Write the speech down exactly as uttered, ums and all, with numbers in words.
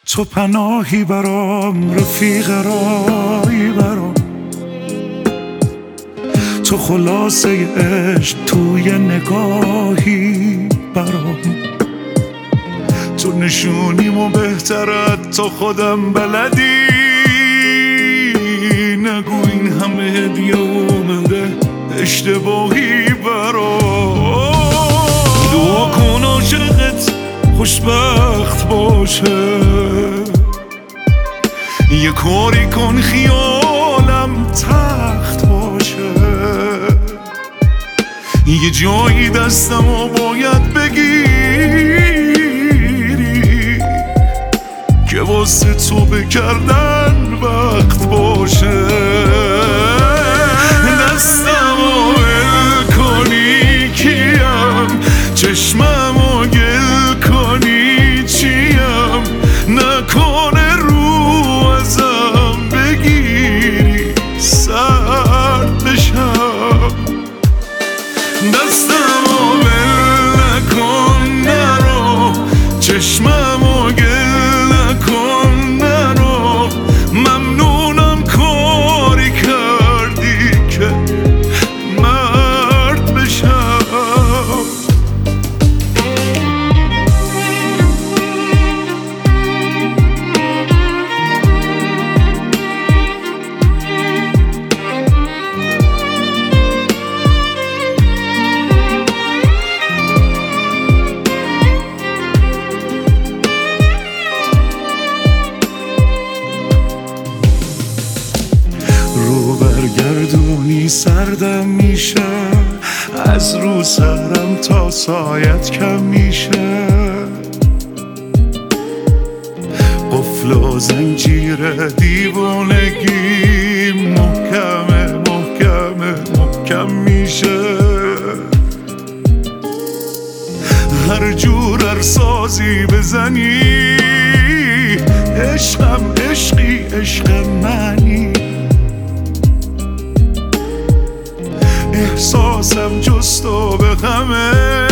تو پناهی برام، رفیق رایی برام، تو خلاصه عشق توی نگاهی برام، تو نشونیمو بهترت تا خودم بلدی. نگو این همه هدیه اومده اشتباهی برام. دعا کن عاشقت خوشبخت باشه، یه کاری کن خیالم تخت باشه، یه جایی دستمو باید بگیری که واسه تو بکردن وقت باشه. دستمو ول کنی کیم، چشممو گل کنی چیم، نکنه رو ازم بگیری سرد بشم. دستمو ول نکن نرو، چشممو گل نکن نرو، ممنونم کاری کردی که مرد بشم. رو برگردونی سردم میشه، از رو سرم تا سایت کم میشه، قفل و زنجیر دیوانگی محکمه محکمه محکم میشه. هر جور ارسازی بزنی عشقم عشقی عشق منی، احساسم جست و به غمه